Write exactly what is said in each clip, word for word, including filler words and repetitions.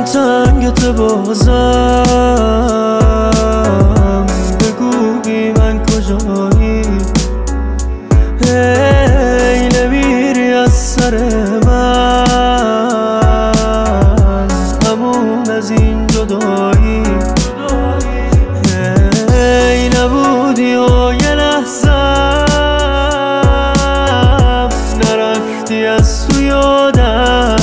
تنگت بازم، بگو بی من کجایی؟ هی نمیری از سر من، همون از این جدایی. هی نبودی و یه لحظم نرفتی از تو یادم.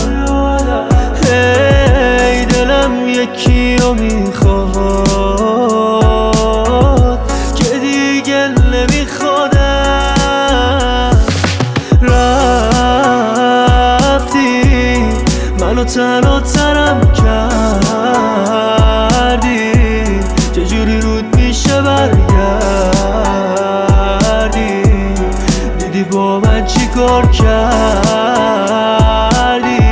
هی دلم یکی رو میخواد که دیگه نمیخوادم. رفتی منو تنها ترم کردی، چجوری رود میشه برگردی؟ دیدی با من چی کار کردی؟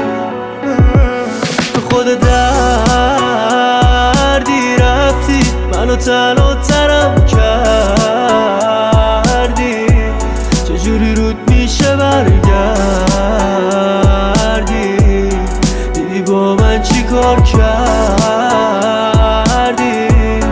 تو خود دردی رفتی منو تنها ترم کردی، چجوری رود میشه برگردی؟ دیدی با من چی کار کردی؟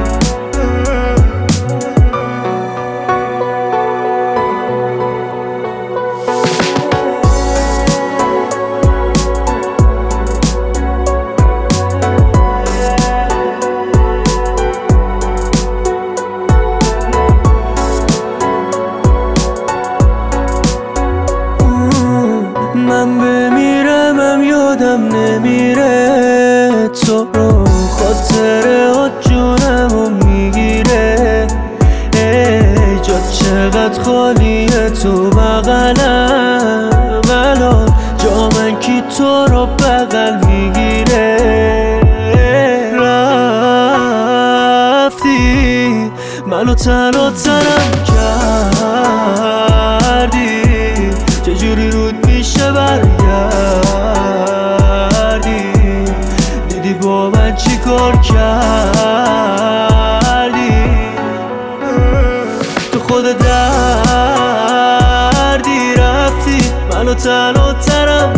من بمیرمم یادم نمیره تو رو، خاطره جونمو میگیره. ای جات چقدر خالیه تو بغلم، الان جا من کی تو رو بغل میگیره؟ رفتی منو تنها تنم کردی، چجوری رود میشه برگردی؟ دیدی با من چی کار کردی؟ تو خود دردی رفتی منو تنها ترم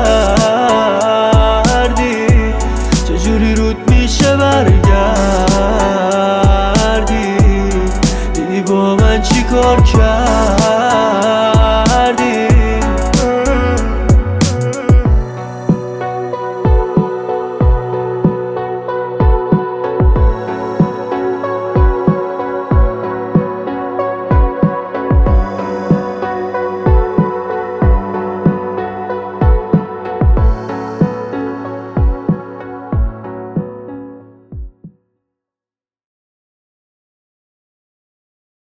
کردی، چجوری رود میشه برگردی؟ دیدی با من چی کار کردی؟